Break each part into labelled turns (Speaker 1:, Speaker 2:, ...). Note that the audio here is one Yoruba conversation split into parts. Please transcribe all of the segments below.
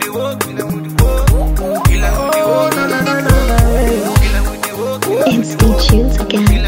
Speaker 1: Instant tunes again.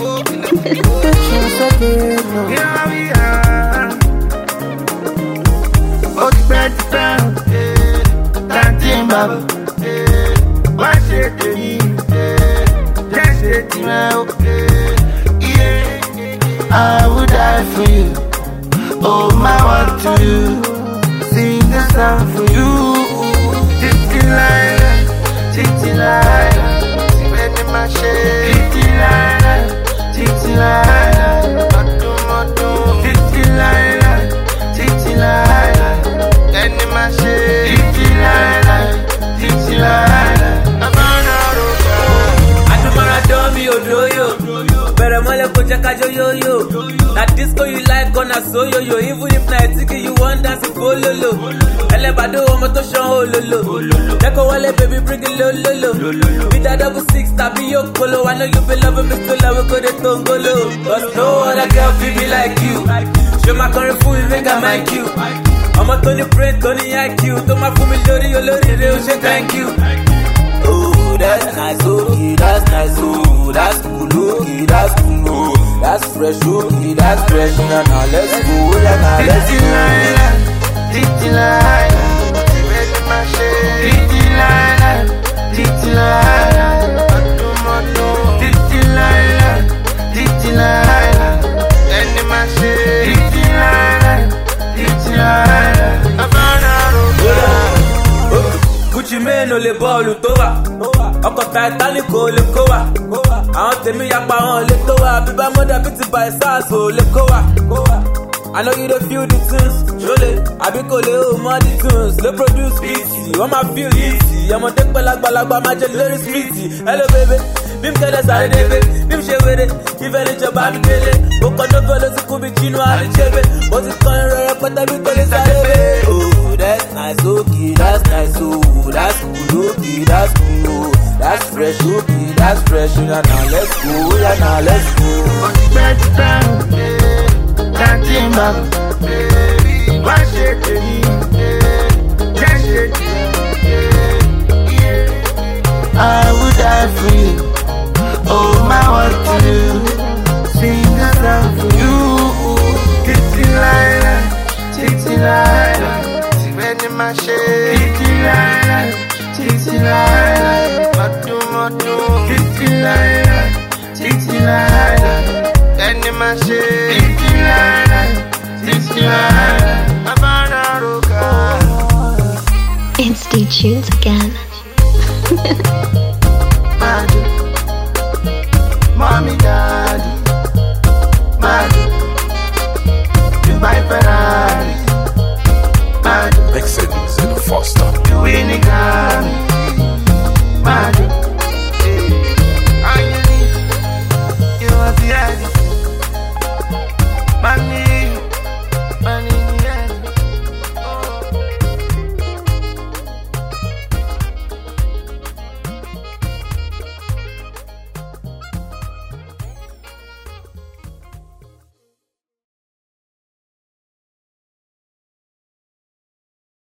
Speaker 2: I would die for you. Oh, my, what to do? Sing the song for you. Titi Laila, Titi Laila, Titi my shade. Titi Laila, Titi Laila, Matu Matu. Titi Laila, Titi Laila, Titi my shade. Titi Laila, Titi Laila, Amana Roka.
Speaker 3: Adumara domi odoyo. Better mole koja kajo yo yo. That disco you like gonna so yo yo. Even if na tiki you want dance follow lo. Elebado omo to show lo lo. Take wale baby bring it lo lo lo. With that 66 tabi yo polo. I know you be loving me still love go de tongolo. Cause no other girl feel me like you. Show my current fool make I like you. I'ma Tony Brain, Tony IQ. To my fool me lori yo lori re o say thank you. Oh, that's nice, okay, that's nice, oh, that's cool, okay, that's cool, oh, that's fresh, okay, that's fresh, now let's go, now let's go.
Speaker 2: Titi Laila, Titi my shade. Titi Laila, Titi Laila, Matu Matu. Titi Laila, Titi Laila, Titi my shade. Titi Laila, Titi Laila, Havana Roka.
Speaker 3: Gucci mane le bọ́ọ̀lù tó wà. Ọkọ̀ Titanic ò lè kó wà. Àwọn tèmi yapa wọn lè tó wà. Bíbá mọ́dà bí ti by SARS ò lè kó wà. I know you don't feel the tunes. Ṣọlẹ̀ àbí kò lè o mọ́ the tunes. Lè produce easy, wọ́n máa feel easy. Ọmọdé pẹ́ lágbàlagbà máa jẹ lórí street. Hello baby, bí m tẹ́lẹ̀ sáré débé. Bí m ṣe wéré, ìfẹ́ ní ìjọba mi délé. Ó kọ́ dọ́gbọ́n ló ti kú bí Chino Àríṣẹ́gbé. Ó ti kọ́ irun rẹ̀ pẹ́tẹ́ bí tẹ́lẹ̀ sáré débé. That's nice, okay, that's nice, oh, that's cool, okay, that's cool, oh, that's fresh, okay, that's fresh, now let's go, now let's go.
Speaker 2: I would die for you. Oh, my, what to do? Sing the song for you. Titi Laila, Titi Laila, Titi my shade. Titi Laila, Titi Laila, Matu Matu. Titi Laila, Titi Laila, Titi my shade. Titi Laila, Titi Laila, Havana Roka.
Speaker 1: Instant tunes again.